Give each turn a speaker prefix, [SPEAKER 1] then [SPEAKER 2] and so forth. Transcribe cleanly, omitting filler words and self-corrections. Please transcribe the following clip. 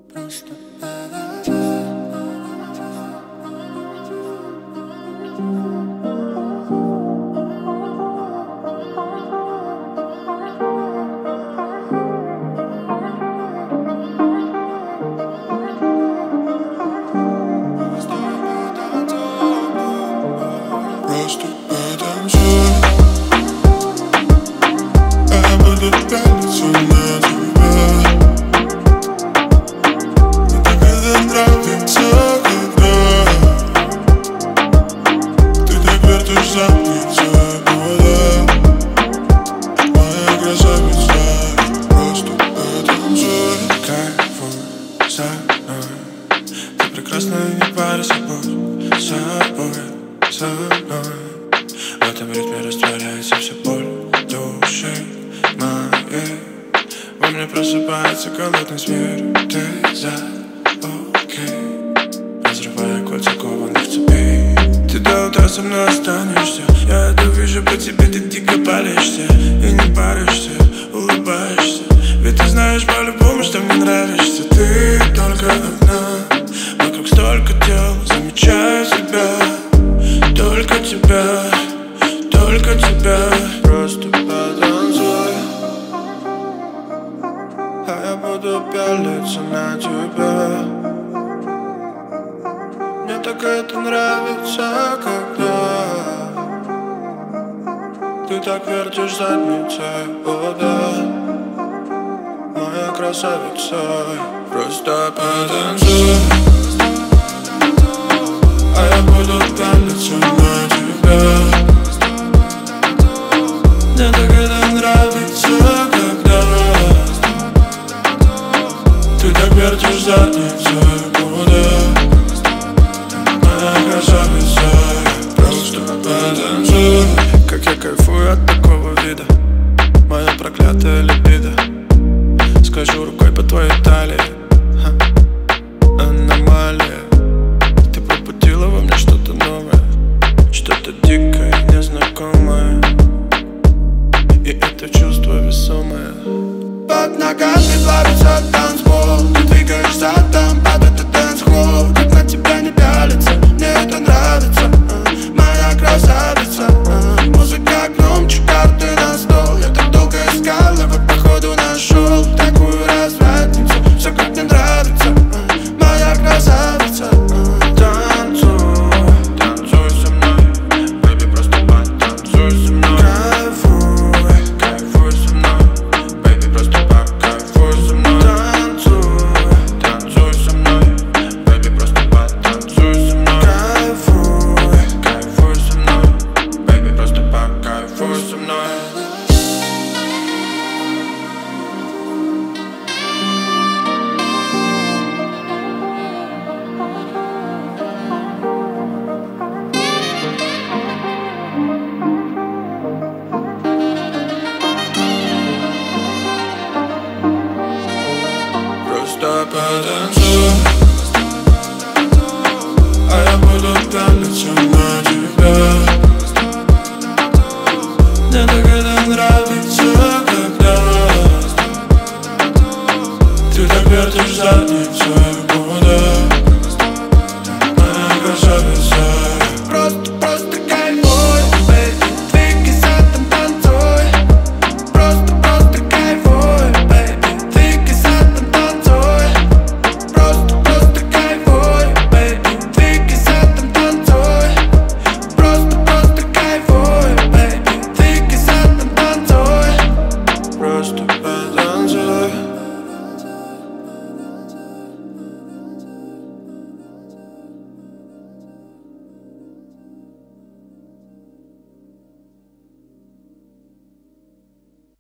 [SPEAKER 1] Просто потанцуй. Я буду пялиться на тебя. Мне так это нравится, когда ты так вертишь задницей, моя красавица. Просто потанцуй. Кайфуй со мной. Ты прекрасна, не парься, будь со мной. В этом ритме растворяется вся боль души моей. Во мне просыпается голодный зверь. Ты за окей, разрывая кольца кованых цепей. Ты до утра со мной останешься. Я это вижу по тебе, ты дико палишься и не паришься, улыбаешься. Ведь ты знаешь по-любому, что мне нравишься. Ты только одна, вокруг столько дел. Замечаю себя, только тебя, только тебя. Просто потанцуй, а я буду пялиться на тебя. Мне так это нравится, когда ты так вертишь задницей, о да, моя красавица. Просто потанцуй, а я буду пялиться на тебя. Мне так это нравится, когда ты так вертишь задницей, куда моя красавица. Просто потанцуй. Как я кайфую от такого вида, моя проклятая либидо. Скольжу рукой по твоей талии, аномалия. Ты пробудила во мне что-то новое, что-то дикое, незнакомое. И это чувство весомое. Под ногами плавится танцпол. Ты двигаешь задом под этот дэнс-холл. Как на тебя не пялится, мне это нравится, моя красавица. Музыка громче, карты на стол. Я так долго искал, а вот походу нашел такую развратницу. Все как мне нравится, моя красавица. Танцуй, танцуй со мной, бэйби, просто потанцуй со мной. Кайфуй, кайфуй со мной, бэйби, просто покайфуй со мной. Танцуй, танцуй со мной, бэйби, просто потанцуй со мной. Кайфуй, кайфуй со мной, бэйби, просто покайфуй со мной. Просто потанцуй, а я буду пялиться на тебя. Мне так это нравится, когда ты так вертишь задницей, куда моя красавица. Просто кайфуй, бэйби, двигай задом, танцуй. Просто кайфуй, бэйби, двигай задом, танцуй. Просто кайфуй, бэйби, двигай задом, танцуй. Просто кайфуй, бэйби, двигай задом, танцуй. Просто потанцуй.